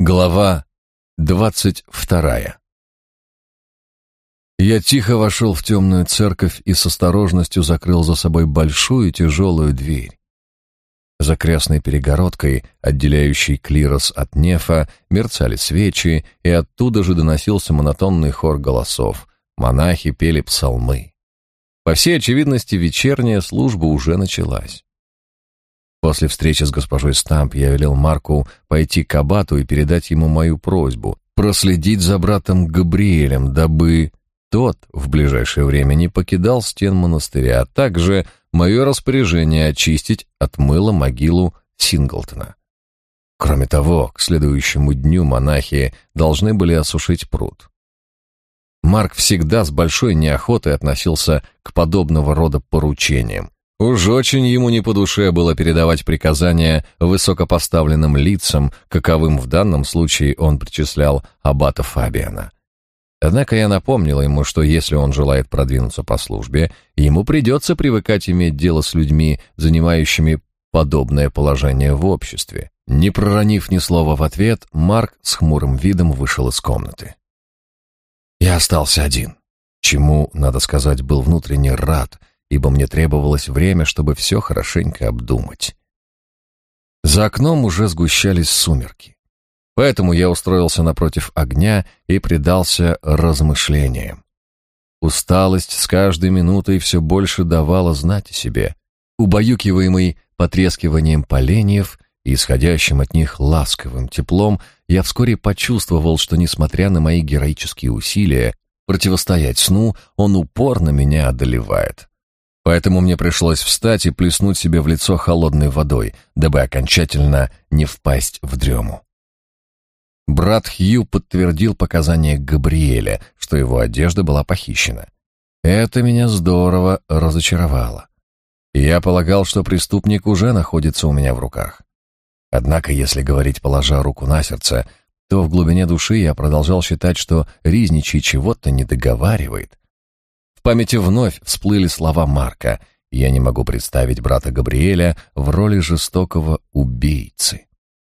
Глава 22. Я тихо вошел в темную церковь и с осторожностью закрыл за собой большую тяжелую дверь. За крестной перегородкой, отделяющей клирос от нефа, мерцали свечи, и оттуда же доносился монотонный хор голосов. Монахи пели псалмы. По всей очевидности, вечерняя служба уже началась. После встречи с госпожой Стамп я велел Марку пойти к аббату и передать ему мою просьбу проследить за братом Габриэлем, дабы тот в ближайшее время не покидал стен монастыря, а также мое распоряжение очистить от мыла могилу Синглтона. Кроме того, к следующему дню монахи должны были осушить пруд. Марк всегда с большой неохотой относился к подобного рода поручениям. Уж очень ему не по душе было передавать приказания высокопоставленным лицам, каковым в данном случае он причислял аббата Фабиана. Однако я напомнил ему, что если он желает продвинуться по службе, ему придется привыкать иметь дело с людьми, занимающими подобное положение в обществе. Не проронив ни слова в ответ, Марк с хмурым видом вышел из комнаты. Я остался один, чему, надо сказать, был внутренне рад, ибо мне требовалось время, чтобы все хорошенько обдумать. За окном уже сгущались сумерки, поэтому я устроился напротив огня и предался размышлениям. Усталость с каждой минутой все больше давала знать о себе. Убаюкиваемый потрескиванием поленьев и исходящим от них ласковым теплом, я вскоре почувствовал, что, несмотря на мои героические усилия противостоять сну, он упорно меня одолевает. Поэтому мне пришлось встать и плеснуть себе в лицо холодной водой, дабы окончательно не впасть в дрему. Брат Хью подтвердил показания Габриэля, что его одежда была похищена. Это меня здорово разочаровало. Я полагал, что преступник уже находится у меня в руках. Однако, если говорить, положа руку на сердце, то в глубине души я продолжал считать, что Ризничий чего-то не договаривает. В памяти вновь всплыли слова Марка: «Я не могу представить брата Габриэля в роли жестокого убийцы».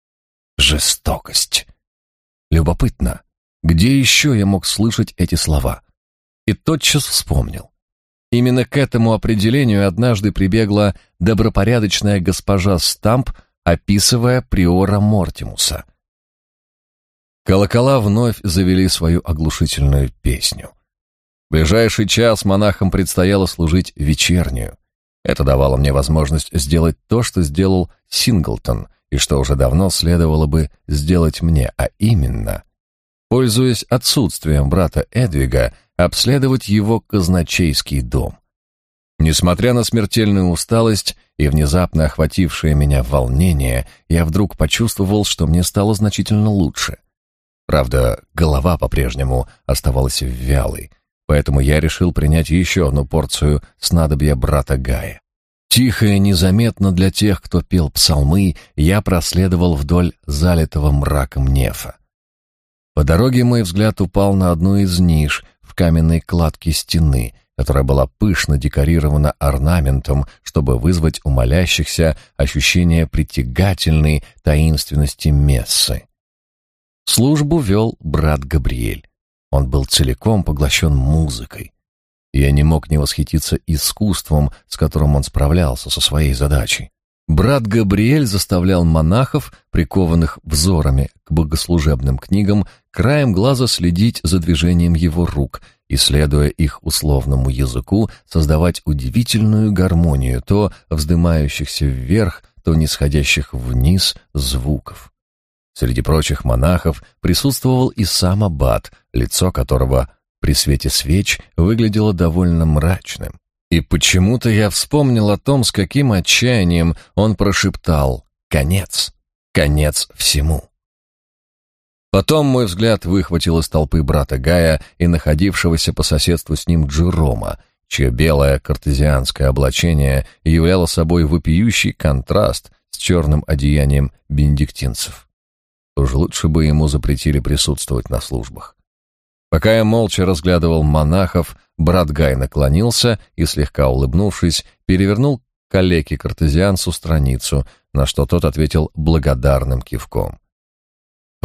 Жестокость. Любопытно, где еще я мог слышать эти слова? И тотчас вспомнил. Именно к этому определению однажды прибегла добропорядочная госпожа Стамп, описывая приора Мортимуса. Колокола вновь завели свою оглушительную песню. В ближайший час монахам предстояло служить вечернюю. Это давало мне возможность сделать то, что сделал Синглтон, и что уже давно следовало бы сделать мне, а именно, пользуясь отсутствием брата Эдвига, обследовать его казначейский дом. Несмотря на смертельную усталость и внезапно охватившее меня волнение, я вдруг почувствовал, что мне стало значительно лучше. Правда, голова по-прежнему оставалась вялой, поэтому я решил принять еще одну порцию снадобья брата Гая. Тихо и незаметно для тех, кто пел псалмы, я проследовал вдоль залитого мраком нефа. По дороге мой взгляд упал на одну из ниш в каменной кладке стены, которая была пышно декорирована орнаментом, чтобы вызвать у молящихся ощущение притягательной таинственности мессы. Службу вел брат Габриэль. Он был целиком поглощен музыкой. Я не мог не восхититься искусством, с которым он справлялся со своей задачей. Брат Габриэль заставлял монахов, прикованных взорами к богослужебным книгам, краем глаза следить за движением его рук и, следуя их условному языку, создавать удивительную гармонию то вздымающихся вверх, то нисходящих вниз звуков. Среди прочих монахов присутствовал и сам аббат, лицо которого при свете свеч выглядело довольно мрачным. И почему-то я вспомнил о том, с каким отчаянием он прошептал: «Конец! Конец всему!». Потом мой взгляд выхватил из толпы брата Гая и находившегося по соседству с ним Джерома, чье белое картезианское облачение являло собой вопиющий контраст с черным одеянием бенедиктинцев. Уж лучше бы ему запретили присутствовать на службах. Пока я молча разглядывал монахов, брат Гай наклонился и, слегка улыбнувшись, перевернул коллеге-картезианцу страницу, на что тот ответил благодарным кивком. В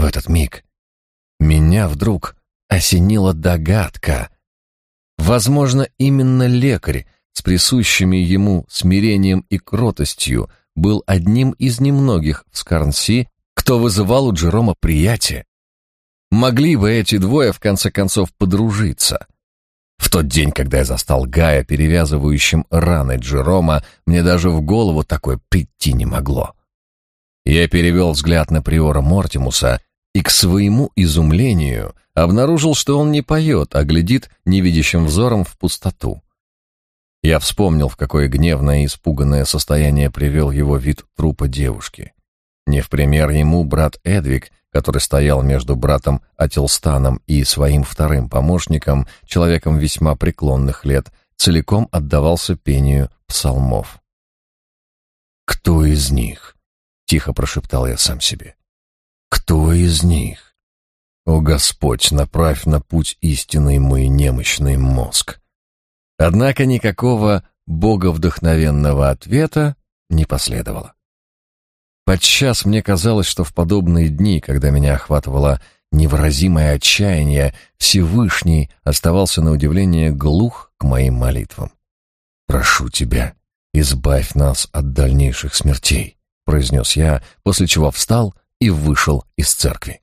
этот миг меня вдруг осенила догадка. Возможно, именно лекарь с присущими ему смирением и кротостью был одним из немногих в Скарнси, кто вызывал у Джерома приятие. Могли бы эти двое в конце концов подружиться. В тот день, когда я застал Гая перевязывающим раны Джерома, мне даже в голову такое прийти не могло. Я перевел взгляд на приора Мортимуса и, к своему изумлению, обнаружил, что он не поет, а глядит невидящим взором в пустоту. Я вспомнил, в какое гневное и испуганное состояние привел его вид трупа девушки. Не в пример ему брат Эдвиг, который стоял между братом Ателстаном и своим вторым помощником, человеком весьма преклонных лет, целиком отдавался пению псалмов. «Кто из них?» — тихо прошептал я сам себе. «Кто из них? О Господь, направь на путь истинный мой немощный мозг». Однако никакого боговдохновенного ответа не последовало. Подчас мне казалось, что в подобные дни, когда меня охватывало невыразимое отчаяние, Всевышний оставался на удивление глух к моим молитвам. «Прошу тебя, избавь нас от дальнейших смертей», — произнес я, после чего встал и вышел из церкви.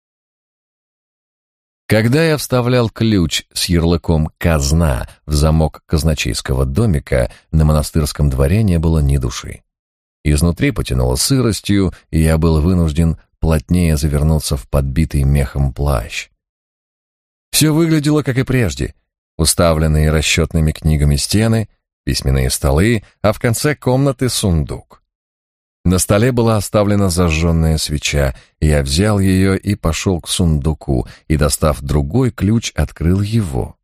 Когда я вставлял ключ с ярлыком «казна» в замок казначейского домика, на монастырском дворе не было ни души. Изнутри потянуло сыростью, и я был вынужден плотнее завернуться в подбитый мехом плащ. Все выглядело, как и прежде. Уставленные расчетными книгами стены, письменные столы, а в конце комнаты сундук. На столе была оставлена зажженная свеча, я взял ее и пошел к сундуку, и, достав другой ключ, открыл его.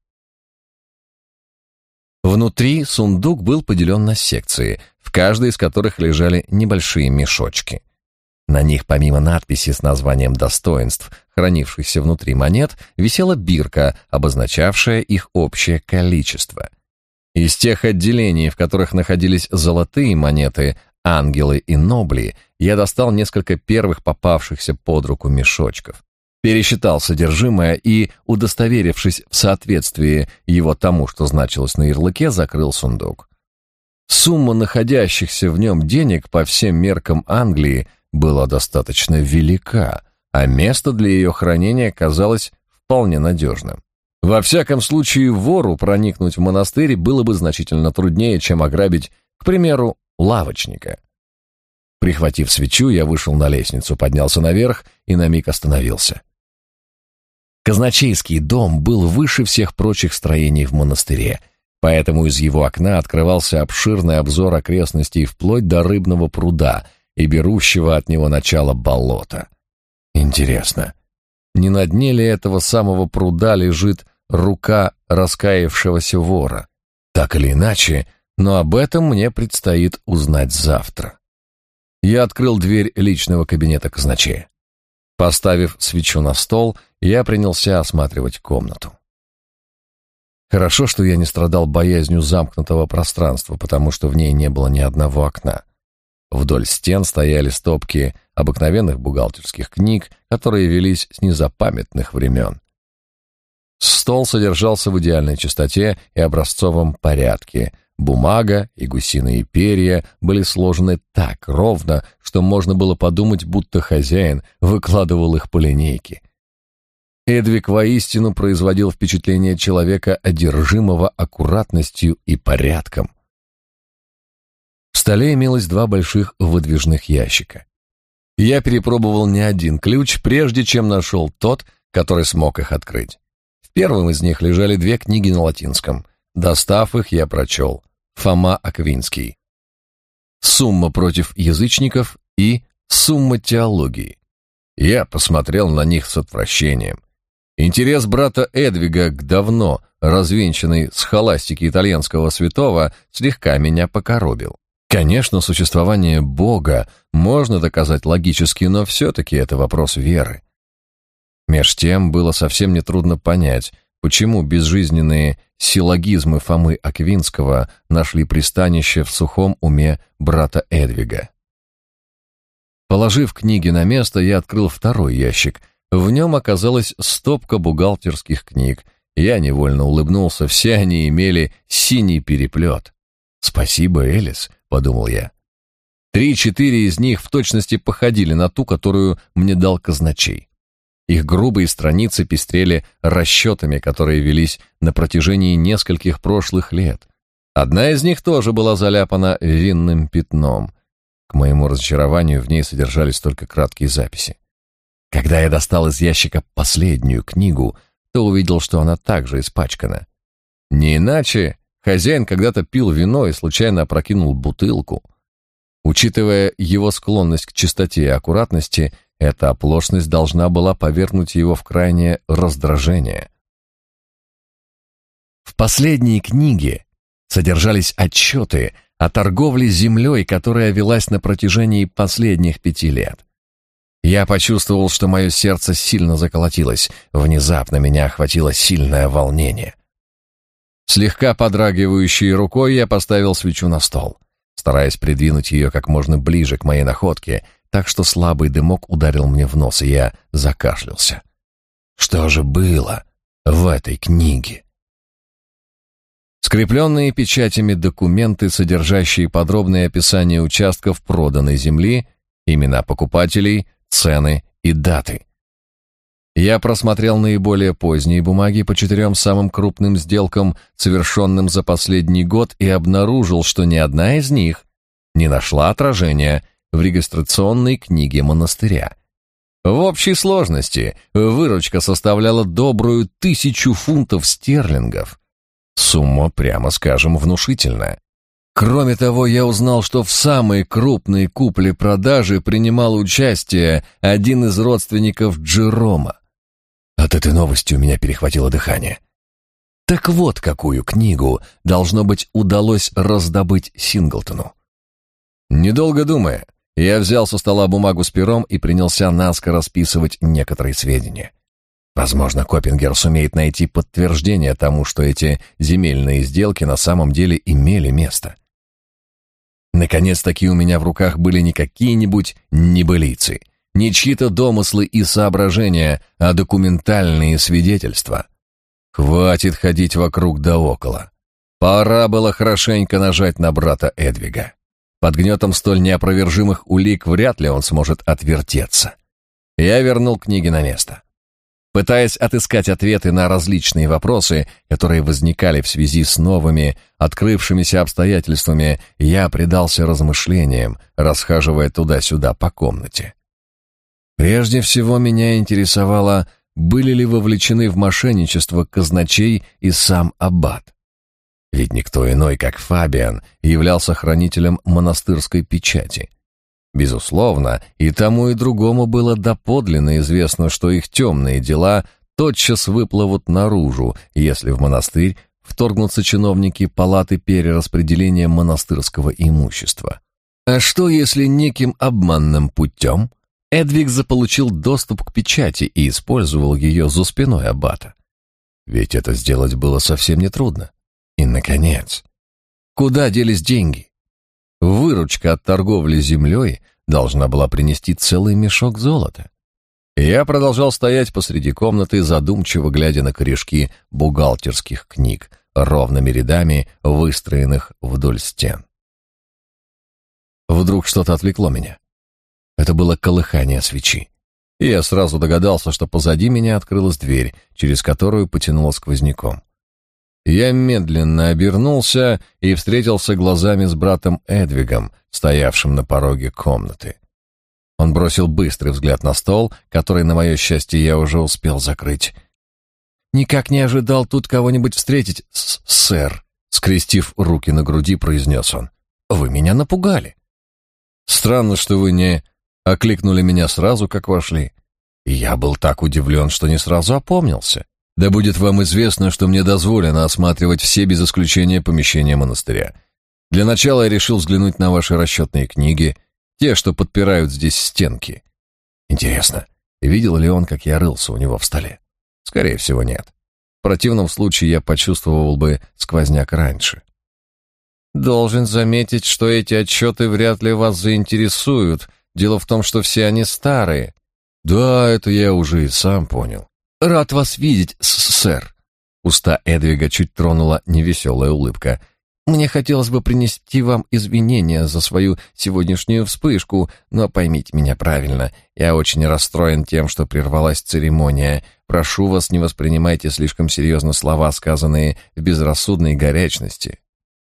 Внутри сундук был поделен на секции, в каждой из которых лежали небольшие мешочки. На них, помимо надписи с названием достоинств, хранившихся внутри монет, висела бирка, обозначавшая их общее количество. Из тех отделений, в которых находились золотые монеты, ангелы и нобли, я достал несколько первых попавшихся под руку мешочков. Пересчитал содержимое и, удостоверившись в соответствии его тому, что значилось на ярлыке, закрыл сундук. Сумма находящихся в нем денег по всем меркам Англии была достаточно велика, а место для ее хранения казалось вполне надежным. Во всяком случае, вору проникнуть в монастырь было бы значительно труднее, чем ограбить, к примеру, лавочника. Прихватив свечу, я вышел на лестницу, поднялся наверх и на миг остановился. Казначейский дом был выше всех прочих строений в монастыре, поэтому из его окна открывался обширный обзор окрестностей вплоть до рыбного пруда и берущего от него начало болота. Интересно, не на дне ли этого самого пруда лежит рука раскаявшегося вора? Так или иначе, но об этом мне предстоит узнать завтра. Я открыл дверь личного кабинета казначея. Поставив свечу на стол, я принялся осматривать комнату. Хорошо, что я не страдал боязнью замкнутого пространства, потому что в ней не было ни одного окна. Вдоль стен стояли стопки обыкновенных бухгалтерских книг, которые велись с незапамятных времен. Стол содержался в идеальной чистоте и образцовом порядке. Бумага и гусиные перья были сложены так ровно, что можно было подумать, будто хозяин выкладывал их по линейке. Эдвиг воистину производил впечатление человека, одержимого аккуратностью и порядком. В столе имелось два больших выдвижных ящика. Я перепробовал не один ключ, прежде чем нашел тот, который смог их открыть. В первом из них лежали две книги на латинском. Достав их, я прочел «Фома Аквинский», «Сумма против язычников» и «Сумма теологии». Я посмотрел на них с отвращением. Интерес брата Эдвига к давно развенчанной схоластике итальянского святого слегка меня покоробил. Конечно, существование Бога можно доказать логически, но все-таки это вопрос веры. Меж тем было совсем нетрудно понять, почему безжизненные силлогизмы Фомы Аквинского нашли пристанище в сухом уме брата Эдвига. Положив книги на место, я открыл второй ящик. В нем оказалась стопка бухгалтерских книг. Я невольно улыбнулся, все они имели синий переплет. «Спасибо, Элис», — подумал я. 3-4 из них в точности походили на ту, которую мне дал казначей. Их грубые страницы пестрели расчетами, которые велись на протяжении нескольких прошлых лет. Одна из них тоже была заляпана винным пятном. К моему разочарованию в ней содержались только краткие записи. Когда я достал из ящика последнюю книгу, то увидел, что она также испачкана. Не иначе хозяин когда-то пил вино и случайно опрокинул бутылку. Учитывая его склонность к чистоте и аккуратности, эта оплошность должна была повергнуть его в крайнее раздражение. В последней книге содержались отчеты о торговле землей, которая велась на протяжении последних 5 лет. Я почувствовал, что мое сердце сильно заколотилось. Внезапно меня охватило сильное волнение. Слегка подрагивающей рукой я поставил свечу на стол, стараясь придвинуть ее как можно ближе к моей находке, так что слабый дымок ударил мне в нос, и я закашлялся. Что же было в этой книге? Скрепленные печатями документы, содержащие подробное описание участков проданной земли, имена покупателей, цены и даты. Я просмотрел наиболее поздние бумаги по 4 самым крупным сделкам, совершенным за последний год, и обнаружил, что ни одна из них не нашла отражения в регистрационной книге монастыря. В общей сложности выручка составляла добрую 1000 фунтов стерлингов. Сумма, прямо скажем, внушительная. Кроме того, я узнал, что в самой крупной купле-продаже принимал участие один из родственников Джерома. От этой новости у меня перехватило дыхание. Так вот, какую книгу, должно быть, удалось раздобыть Синглтону. Недолго думая, я взял со стола бумагу с пером и принялся наскоро расписывать некоторые сведения. Возможно, Коппингер сумеет найти подтверждение тому, что эти земельные сделки на самом деле имели место. Наконец-таки у меня в руках были не какие-нибудь небылицы, не чьи-то домыслы и соображения, а документальные свидетельства. Хватит ходить вокруг да около. Пора было хорошенько нажать на брата Эдвига. Под гнетом столь неопровержимых улик вряд ли он сможет отвертеться. Я вернул книги на место. Пытаясь отыскать ответы на различные вопросы, которые возникали в связи с новыми, открывшимися обстоятельствами, я предался размышлениям, расхаживая туда-сюда по комнате. Прежде всего меня интересовало, были ли вовлечены в мошенничество казначей и сам аббат. Ведь никто иной, как Фабиан, являлся хранителем монастырской печати. Безусловно, и тому, и другому было доподлинно известно, что их темные дела тотчас выплывут наружу, если в монастырь вторгнутся чиновники палаты перераспределения монастырского имущества. А что, если неким обманным путем Эдвиг заполучил доступ к печати и использовал ее за спиной аббата? Ведь это сделать было совсем нетрудно. И, наконец, куда делись деньги? Выручка от торговли землей должна была принести целый мешок золота. Я продолжал стоять посреди комнаты, задумчиво глядя на корешки бухгалтерских книг, ровными рядами выстроенных вдоль стен. Вдруг что-то отвлекло меня. Это было колыхание свечи. И я сразу догадался, что позади меня открылась дверь, через которую потянуло сквозняком. Я медленно обернулся и встретился глазами с братом Эдвигом, стоявшим на пороге комнаты. Он бросил быстрый взгляд на стол, который, на мое счастье, я уже успел закрыть. «Никак не ожидал тут кого-нибудь встретить, сэр», — скрестив руки на груди, произнес он. «Вы меня напугали». «Странно, что вы не окликнули меня сразу, как вошли. И я был так удивлен, что не сразу опомнился. Да будет вам известно, что мне дозволено осматривать все без исключения помещения монастыря. Для начала я решил взглянуть на ваши расчетные книги, те, что подпирают здесь стенки. Интересно, видел ли он, как я рылся у него в столе? Скорее всего, нет. В противном случае я почувствовал бы сквозняк раньше. Должен заметить, что эти отчеты вряд ли вас заинтересуют, дело в том, что все они старые». «Да, это я уже и сам понял». «Рад вас видеть, сэр». Уста Эдвига чуть тронула невеселая улыбка. «Мне хотелось бы принести вам извинения за свою сегодняшнюю вспышку, но поймите меня правильно, я очень расстроен тем, что прервалась церемония. Прошу вас, не воспринимайте слишком серьезно слова, сказанные в безрассудной горячности».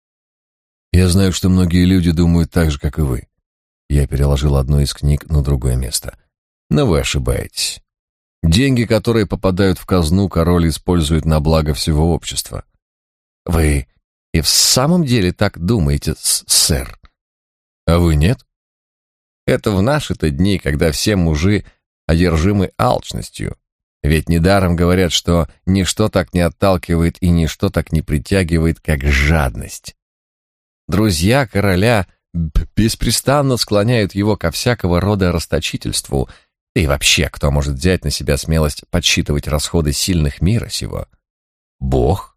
«Я знаю, что многие люди думают так же, как и вы». Я переложил одну из книг на другое место. «Но вы ошибаетесь. Деньги, которые попадают в казну, король использует на благо всего общества». «Вы и в самом деле так думаете, сэр?» «А вы нет?» «Это в наши-то дни, когда все мужи одержимы алчностью. Ведь недаром говорят, что ничто так не отталкивает и ничто так не притягивает, как жадность. Друзья короля беспрестанно склоняют его ко всякого рода расточительству. Да и вообще, кто может взять на себя смелость подсчитывать расходы сильных мира сего? Бог.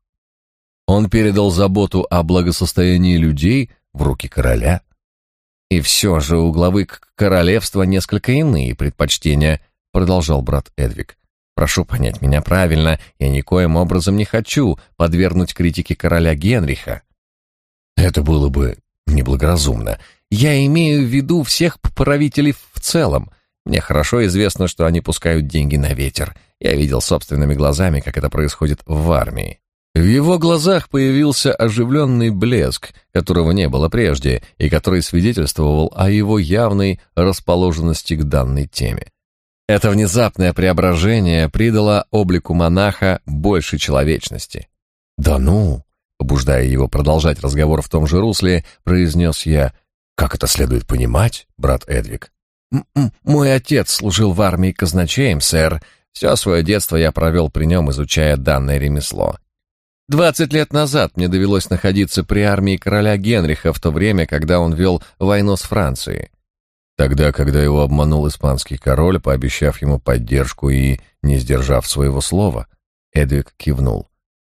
Он передал заботу о благосостоянии людей в руки короля. И все же у главы королевства несколько иные предпочтения, продолжал брат Эдвиг. Прошу понять меня правильно, я никоим образом не хочу подвергнуть критике короля Генриха. Это было бы неблагоразумно. Я имею в виду всех правителей в целом. Мне хорошо известно, что они пускают деньги на ветер. Я видел собственными глазами, как это происходит в армии. В его глазах появился оживленный блеск, которого не было прежде, и который свидетельствовал о его явной расположенности к данной теме. Это внезапное преображение придало облику монаха больше человечности. «Да ну!» — побуждая его продолжать разговор в том же русле, произнес я. «Как это следует понимать, брат Эдвиг?» «Мой отец служил в армии казначеем, сэр. Все свое детство я провел при нем, изучая данное ремесло. 20 лет назад мне довелось находиться при армии короля Генриха в то время, когда он вел войну с Францией. Тогда, когда его обманул испанский король, пообещав ему поддержку и не сдержав своего слова, Эдвиг кивнул.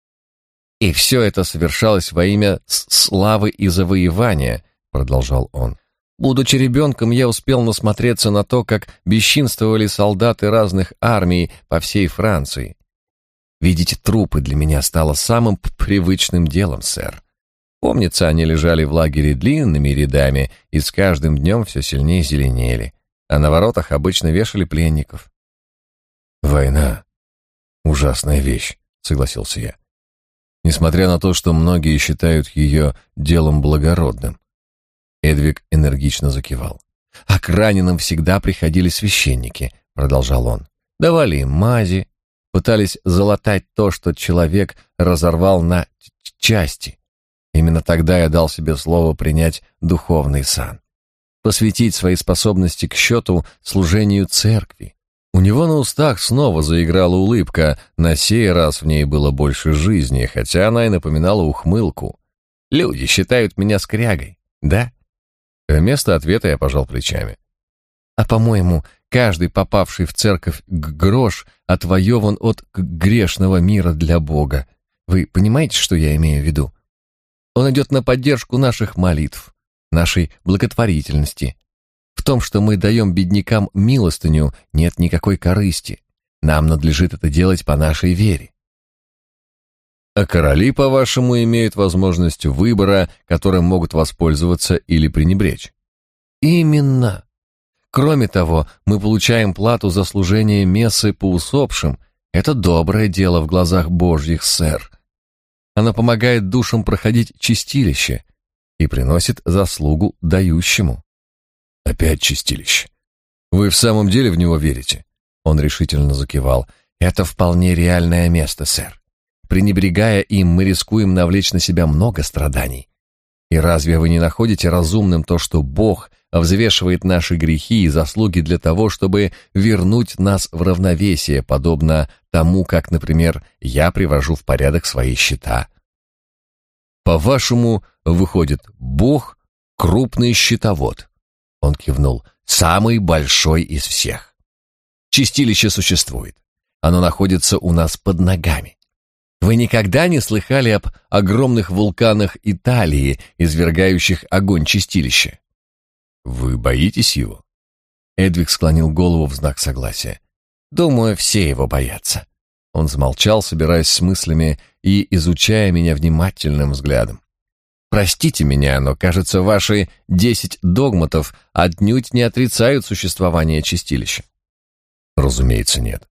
И все это совершалось во имя славы и завоевания, продолжал он. Будучи ребенком, я успел насмотреться на то, как бесчинствовали солдаты разных армий по всей Франции. Видеть трупы для меня стало самым привычным делом, сэр. Помнится, они лежали в лагере длинными рядами и с каждым днем все сильнее зеленели, а на воротах обычно вешали пленников. «Война — ужасная вещь», — согласился я. Несмотря на то, что многие считают ее делом благородным. Эдвиг энергично закивал. «А к раненым всегда приходили священники», — продолжал он. «Давали им мази, пытались залатать то, что человек разорвал на части. Именно тогда я дал себе слово принять духовный сан, посвятить свои способности к счету служению церкви». У него на устах снова заиграла улыбка, на сей раз в ней было больше жизни, хотя она и напоминала ухмылку. «Люди считают меня скрягой, да?» Вместо ответа я пожал плечами. «А по-моему, каждый попавший в церковь грош отвоеван от грешного мира для Бога. Вы понимаете, что я имею в виду? Он идет на поддержку наших молитв, нашей благотворительности. В том, что мы даем беднякам милостыню, нет никакой корысти. Нам надлежит это делать по нашей вере». «А короли, по-вашему, имеют возможность выбора, которым могут воспользоваться или пренебречь?» «Именно. Кроме того, мы получаем плату за служение мессы по усопшим. Это доброе дело в глазах Божьих, сэр. Она помогает душам проходить чистилище и приносит заслугу дающему». «Опять чистилище. Вы в самом деле в него верите?» Он решительно закивал. «Это вполне реальное место, сэр. Пренебрегая им, мы рискуем навлечь на себя много страданий. И разве вы не находите разумным то, что Бог взвешивает наши грехи и заслуги для того, чтобы вернуть нас в равновесие, подобно тому, как, например, я привожу в порядок свои счета?» «По-вашему, выходит, Бог — крупный счетовод?» Он кивнул. «Самый большой из всех. Чистилище существует. Оно находится у нас под ногами. Вы никогда не слыхали об огромных вулканах Италии, извергающих огонь чистилища? Вы боитесь его?» Эдвиг склонил голову в знак согласия. «Думаю, все его боятся». Он замолчал, собираясь с мыслями и изучая меня внимательным взглядом. «Простите меня, но, кажется, ваши 10 догматов отнюдь не отрицают существование чистилища». «Разумеется, нет.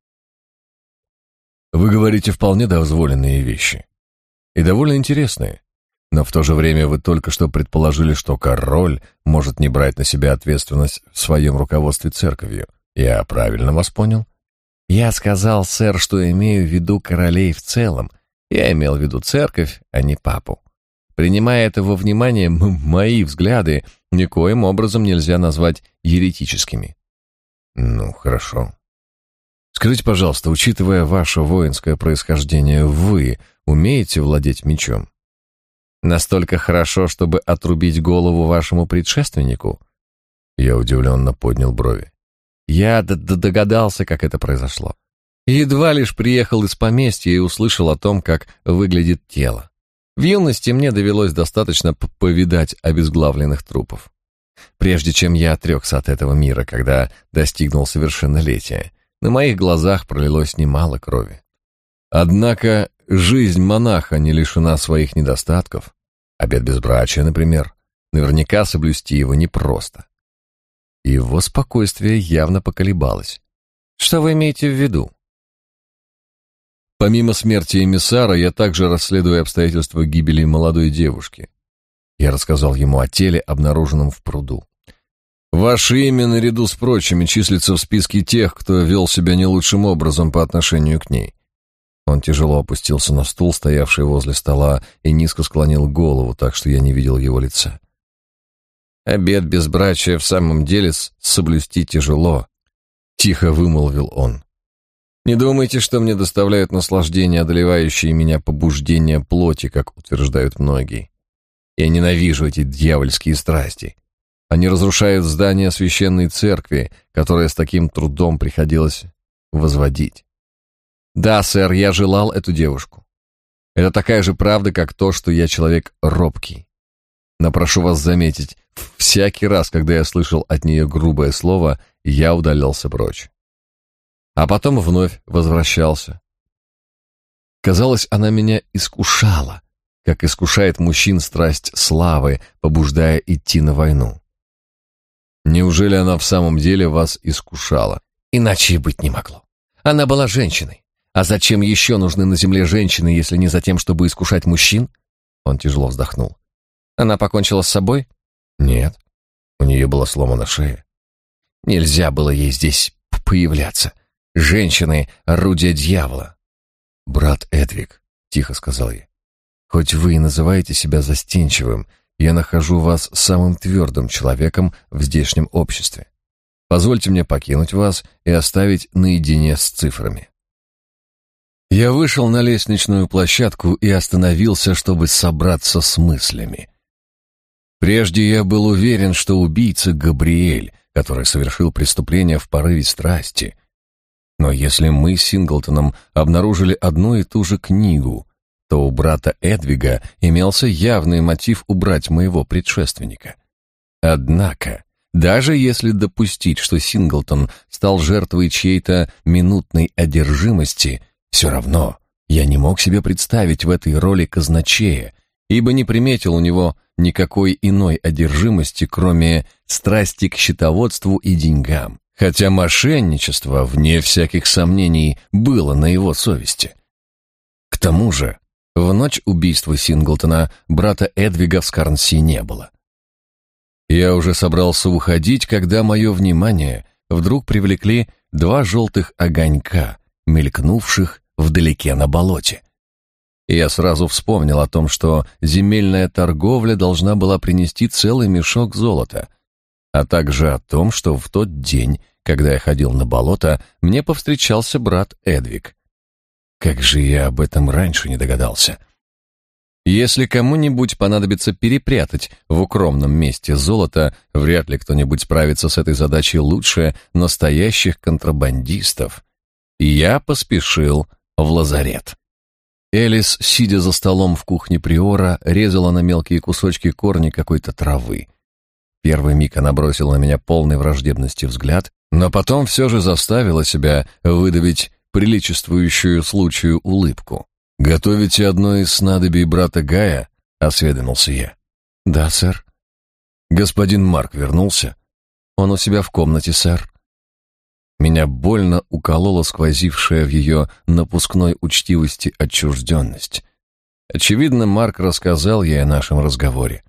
Вы говорите вполне дозволенные вещи. И довольно интересные. Но в то же время вы только что предположили, что король может не брать на себя ответственность в своем руководстве церковью. Я правильно вас понял?» «Я сказал, сэр, что имею в виду королей в целом. Я имел в виду церковь, а не папу. Принимая это во внимание, мои взгляды никоим образом нельзя назвать еретическими». «Ну, хорошо. Скажите, пожалуйста, учитывая ваше воинское происхождение, вы умеете владеть мечом?» «Настолько хорошо, чтобы отрубить голову вашему предшественнику?» Я удивленно поднял брови. Я догадался, как это произошло. Едва лишь приехал из поместья и услышал о том, как выглядит тело. В юности мне довелось достаточно повидать обезглавленных трупов. Прежде чем я отрекся от этого мира, когда достигнул совершеннолетия, на моих глазах пролилось немало крови. Однако жизнь монаха не лишена своих недостатков. Обет безбрачия, например, наверняка соблюсти его непросто. Его спокойствие явно поколебалось. «Что вы имеете в виду?» «Помимо смерти эмиссара, я также расследую обстоятельства гибели молодой девушки». Я рассказал ему о теле, обнаруженном в пруду. «Ваше имя, наряду с прочими, числится в списке тех, кто вел себя не лучшим образом по отношению к ней». Он тяжело опустился на стул, стоявший возле стола, и низко склонил голову, так что я не видел его лица. «Обет безбрачия в самом деле соблюсти тяжело», — тихо вымолвил он. «Не думайте, что мне доставляют наслаждение одолевающие меня побуждения плоти, как утверждают многие. Я ненавижу эти дьявольские страсти. Они разрушают здание священной церкви, которое с таким трудом приходилось возводить. Да, сэр, я желал эту девушку. Это такая же правда, как то, что я человек робкий. Но прошу вас заметить, всякий раз, когда я слышал от нее грубое слово, я удалялся прочь. А потом вновь возвращался. Казалось, она меня искушала, как искушает мужчин страсть славы, побуждая идти на войну. Неужели она в самом деле вас искушала? Иначе и быть не могло. Она была женщиной. А зачем еще нужны на земле женщины, если не за тем, чтобы искушать мужчин? Он тяжело вздохнул. Она покончила с собой? Нет. У нее была сломана шея. Нельзя было ей здесь появляться. Женщины — орудие дьявола. «Брат Эдвиг», — тихо сказал я, — «хоть вы и называете себя застенчивым, я нахожу вас самым твердым человеком в здешнем обществе. Позвольте мне покинуть вас и оставить наедине с цифрами». Я вышел на лестничную площадку и остановился, чтобы собраться с мыслями. Прежде я был уверен, что убийца Габриэль, который совершил преступление в порыве страсти. Но если мы с Синглтоном обнаружили одну и ту же книгу, то у брата Эдвига имелся явный мотив убрать моего предшественника. Однако, даже если допустить, что Синглтон стал жертвой чьей-то минутной одержимости, все равно я не мог себе представить в этой роли казначея, ибо не приметил у него никакой иной одержимости, кроме страсти к счетоводству и деньгам, хотя мошенничество, вне всяких сомнений, было на его совести. К тому же, в ночь убийства Синглтона брата Эдвига в Скарнси не было. Я уже собрался уходить, когда мое внимание вдруг привлекли два желтых огонька, мелькнувших вдалеке на болоте. Я сразу вспомнил о том, что земельная торговля должна была принести целый мешок золота, а также о том, что в тот день, когда я ходил на болото, мне повстречался брат Эдвиг. Как же я об этом раньше не догадался? Если кому-нибудь понадобится перепрятать в укромном месте золото, вряд ли кто-нибудь справится с этой задачей лучше настоящих контрабандистов. И я поспешил в лазарет. Элис, сидя за столом в кухне приора, резала на мелкие кусочки корни какой-то травы. Первый миг она бросила на меня полный враждебности взгляд, но потом все же заставила себя выдавить приличествующую случаю улыбку. «Готовите одно из снадобий брата Гая?» — осведомился я. «Да, сэр». «Господин Марк вернулся?» «Он у себя в комнате, сэр». Меня больно уколола сквозившая в ее напускной учтивости отчужденность. Очевидно, Марк рассказал ей о нашем разговоре.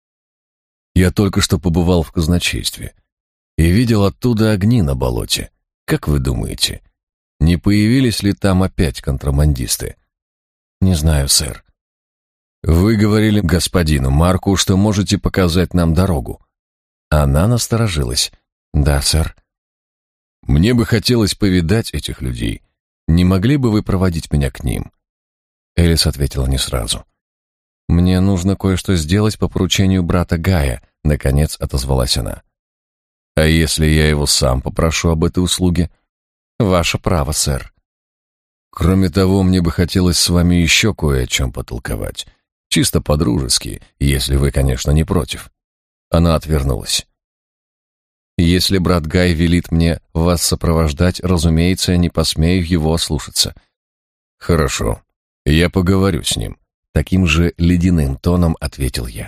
«Я только что побывал в казначействе и видел оттуда огни на болоте. Как вы думаете, не появились ли там опять контрабандисты?» «Не знаю, сэр». «Вы говорили господину Марку, что можете показать нам дорогу». Она насторожилась. «Да, сэр». «Мне бы хотелось повидать этих людей. Не могли бы вы проводить меня к ним?» Элис ответила не сразу. «Мне нужно кое-что сделать по поручению брата Гая», — наконец отозвалась она. «А если я его сам попрошу об этой услуге?» «Ваше право, сэр». «Кроме того, мне бы хотелось с вами еще кое о чем потолковать. Чисто по-дружески, если вы, конечно, не против». Она отвернулась. «Если брат Гай велит мне вас сопровождать, разумеется, я не посмею его ослушаться». «Хорошо, я поговорю с ним», — таким же ледяным тоном ответил я.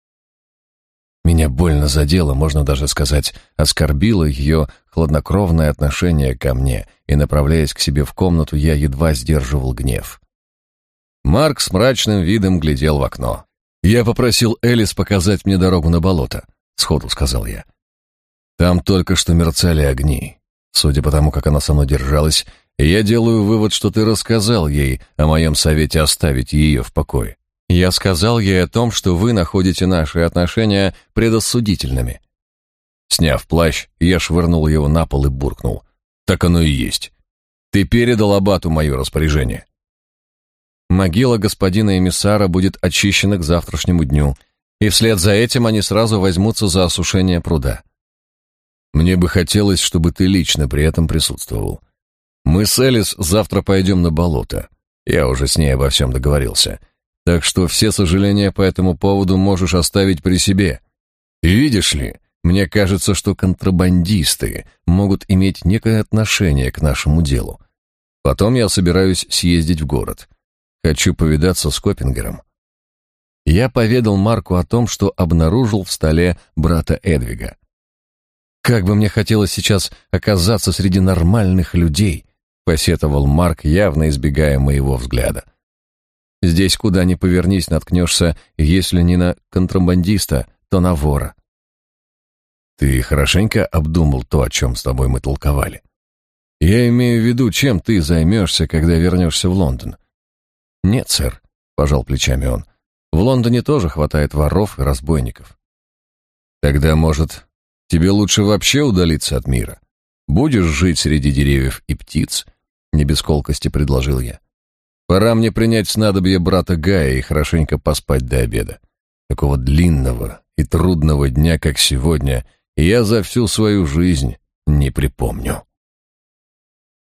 Меня больно задело, можно даже сказать, оскорбило ее хладнокровное отношение ко мне, и, направляясь к себе в комнату, я едва сдерживал гнев. Марк с мрачным видом глядел в окно. «Я попросил Элис показать мне дорогу на болото», — сходу сказал я. «Там только что мерцали огни. Судя по тому, как она со мной держалась, я делаю вывод, что ты рассказал ей о моем совете оставить ее в покое». «Я сказал ей о том, что вы находите наши отношения предосудительными». Сняв плащ, я швырнул его на пол и буркнул. «Так оно и есть. Ты передал аббату мое распоряжение». «Могила господина эмиссара будет очищена к завтрашнему дню, и вслед за этим они сразу возьмутся за осушение пруда». «Мне бы хотелось, чтобы ты лично при этом присутствовал. Мы с Элис завтра пойдем на болото. Я уже с ней обо всем договорился. Так что все сожаления по этому поводу можешь оставить при себе. И видишь ли, мне кажется, что контрабандисты могут иметь некое отношение к нашему делу. Потом я собираюсь съездить в город. Хочу повидаться с Коппингером». Я поведал Марку о том, что обнаружил в столе брата Эдвига. «Как бы мне хотелось сейчас оказаться среди нормальных людей», — посетовал Марк, явно избегая моего взгляда. «Здесь куда ни повернись, наткнешься, если не на контрабандиста, то на вора». «Ты хорошенько обдумал то, о чем с тобой мы толковали? Я имею в виду, чем ты займешься, когда вернешься в Лондон?» «Нет, сэр», — пожал плечами он. «В Лондоне тоже хватает воров и разбойников». «Тогда, может, тебе лучше вообще удалиться от мира? Будешь жить среди деревьев и птиц?» — не без колкости предложил я. «Пора мне принять снадобье брата Гая и хорошенько поспать до обеда. Такого длинного и трудного дня, как сегодня, я за всю свою жизнь не припомню».